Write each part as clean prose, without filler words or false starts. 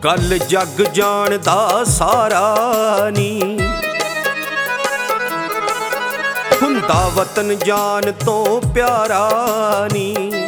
गल जग जानदा सारा नी, हुंदा वतन जान तो प्यारा नी।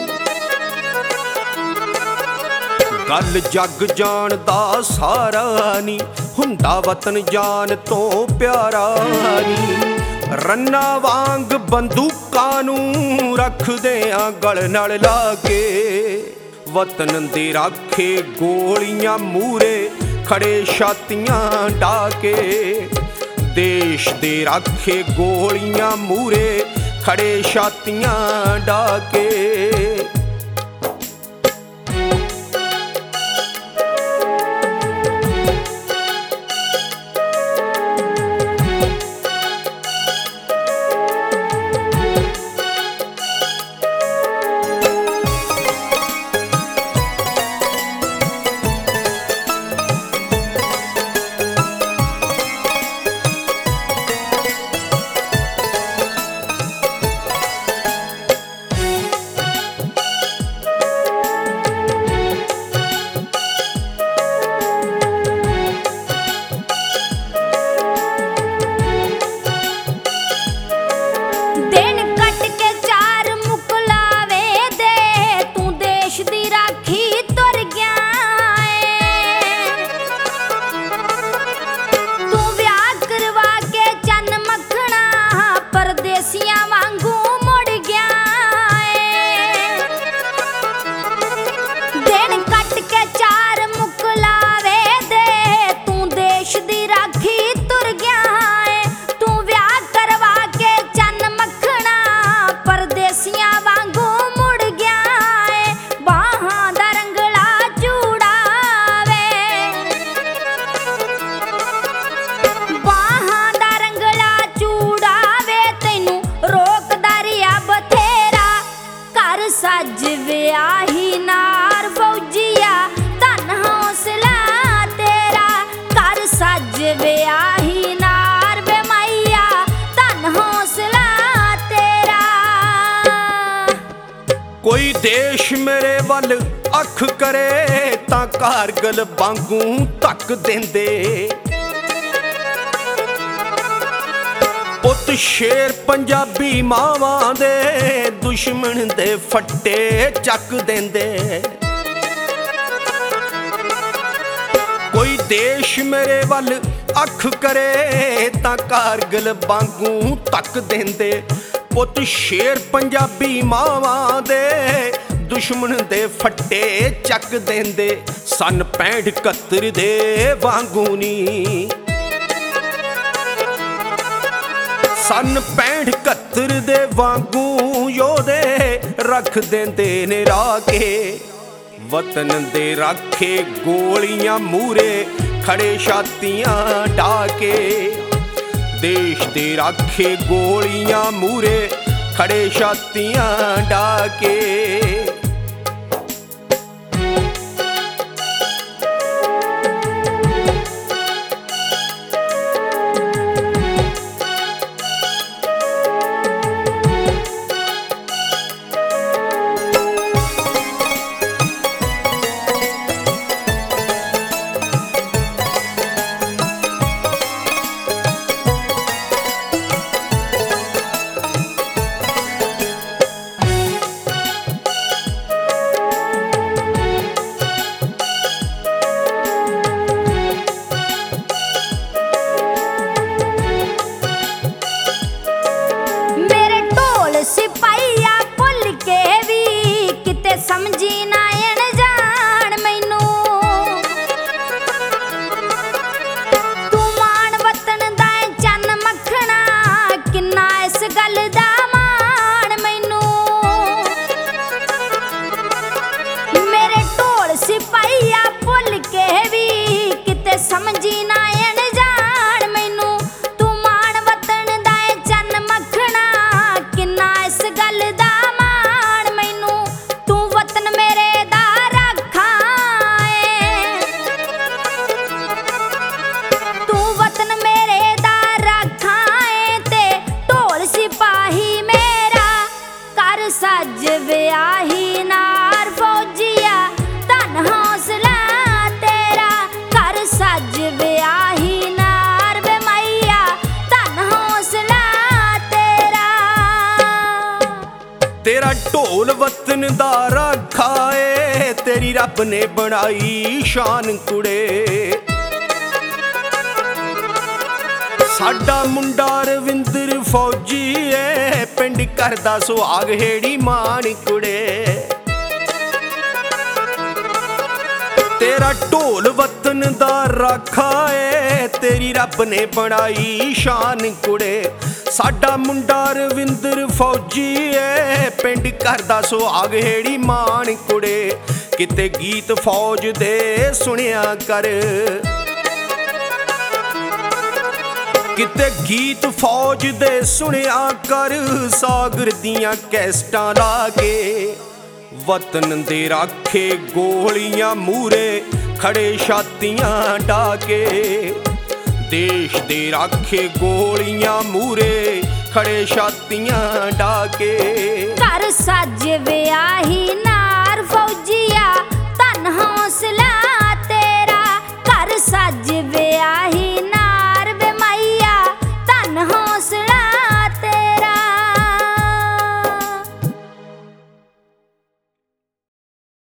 गल जग जानदा सारा नी, हुंदा वतन जान तो प्यारा नी। रन्ना वांग बंदूकां नूं रखदे आ गल नाल ला के, वतन दे राखे गोलियां मूरे खड़े छातियां डाके। देश दे राखे गोलियां मूरे खड़े छातियां डाके। सज व्याही नार फौजिया धन हौसला तेरा, कर सज व्याही नार वे मैया धन हौसला तेरा। कोई देश मेरे वल अख करे तां कारगिल वांगू तक देंदे। पुत शेर पंजाबी मावां दे दुश्मन दे फट्टे चक देंदे। कोई देश मेरे वल अख करे तां कारगिल वांगू तक देंदे। पुत शेर पंजाबी मावां दे दुश्मन दे फट्टे चक देंदे। सन 65-71 दे वांगू नी, सन 65-71 दे वांगू योधे रख देंदे ने राके। वतन दे राखे गोलियां मूरे खड़े छातियां डाके। देश दे राखे गोलियां मूरे खड़े छातियां डाके। समझी ना अनजान मैनू, तू मान वतन दा चन मखना किन्ना इस गल दा मान मैनू। मेरे ढोल सिपाहिया भुल के भी किते समझी ना अनजान मैनू। तू मान वतन दा चन मखना किन्ना इस गल दा मान मैनू। तू वतन मेरे दा रखा है, तू वतन मेरे दा रखा है ते ढोल सिपाही तेरा ढोल वतन दा राखा ए तेरी रब ने बनाई शान कुड़े साडा मुंडा रविंदर फौजी ए पिंड करदा सुहाग हेड़ी मान कुड़े तेरा ढोल वतन दा राखा ए तेरी रब ने बनाई शान कुड़े साडा मुंडा रविंदर फौजी ए पिंड करदा सुहाग हेड़ी मान कुड़े किते गीत फौज दे सुनिया कर किते गीत फौज दे सुनिया कर सागर दियां कैसटां ला के वतन दे राखे गोलियां मूरे खड़े छातियां डाके देश दे राखे गोलियां मूरे खड़े छातियां डाके कर सज व्याही नार फौजिया तन हौसला